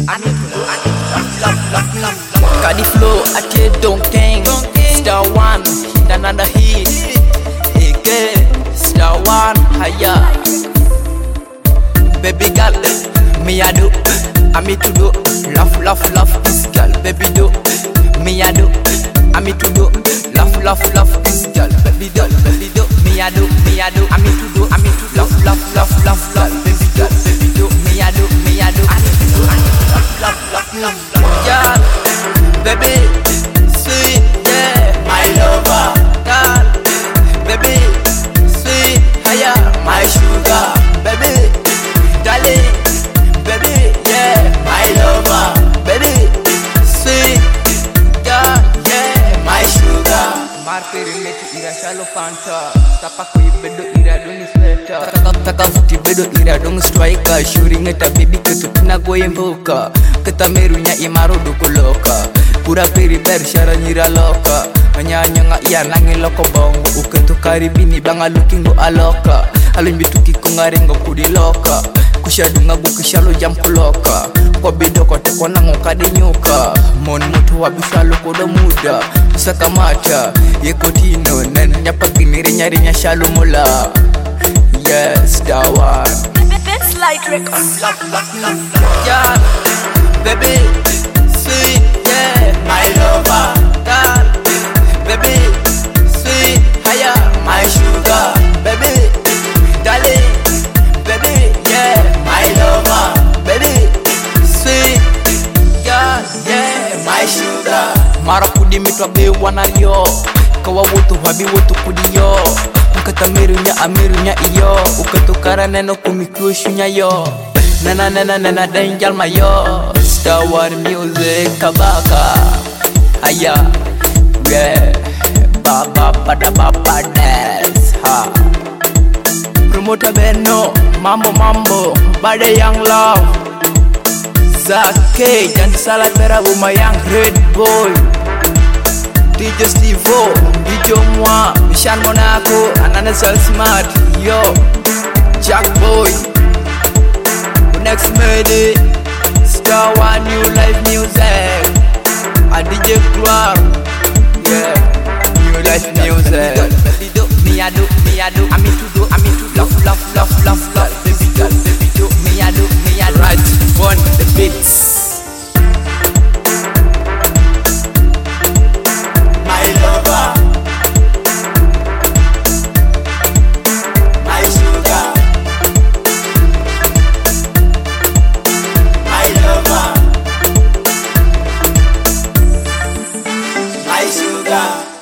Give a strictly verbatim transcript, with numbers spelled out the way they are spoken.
I need to do, I need to love, love, love, love, love. Got the flow, I can't don't king. Star one, hit another hit. Again, star one, higher. Baby girl, me I do, I me to do. Love, love, love this girl, baby do. Me I do, I me to do. Love, love, love this girl, baby do, baby do. Me I do, me I do, I me to do, I me to love, love, love, love, love, baby girl, baby do. Me I do, me I do, I me to do, I me to love, love, love, love, love. Girl, baby, sweet, yeah, my lover. Girl, baby, sweet, higher, my sugar, baby, darling, baby, yeah, my lover, baby, sweet, girl, yeah, my sugar. Marpere metu ira shalo fanta, tapaku ibedo ira doni sweater. Taka futi bedo ira dong striker, shooting eta baby ketu tina goyemboka. Keta merunya imaro dukoloka, pura peri ber shara nyira loka. Anyanya nga iya nangi loko bongo, uketu karibini banga looking go aloka. Alun bituki kungarengo kudi loka, kushadunga bukishalo jam kuloka. Kwa bidoko teko nango kadinyuka, mon mutu wabishalo kodo muda. Saka mata, yekotino nen nyapa giniri nyari nyashalo mula. Yes, that one. It's like records. Love, love, love, love. Yeah, baby, sweet, yeah, my lover. Girl, baby, sweet, higher, my sugar. Baby, darling, baby, yeah, my lover. Baby, sweet, yeah, yeah, my sugar. Mara kudi mitwa be wanario, kawa wotu habi wotu kudi yo. Ukata mirunya amirunya iyo, ukatukara neno kumikushunya yo. Nana nana nana danjal mayo, Star One music kabaka. Aya, yeah, baba pada baba dance ha. Promoter Beno, mambo mambo, bade young love. Zake, jangan salah terabu my young red boy. D J Stevo, D J moi, Mishan Monaco, Anana Sal Smart, yo, Jack Boy, next Medi, Star One New Life Music, a D J Gloire, yeah, New Life Music. Me I do, me I do, I me to do, I me to love, love, love, love, love, baby do, baby do, me I do, me I do, right, one, the beats. Sugar.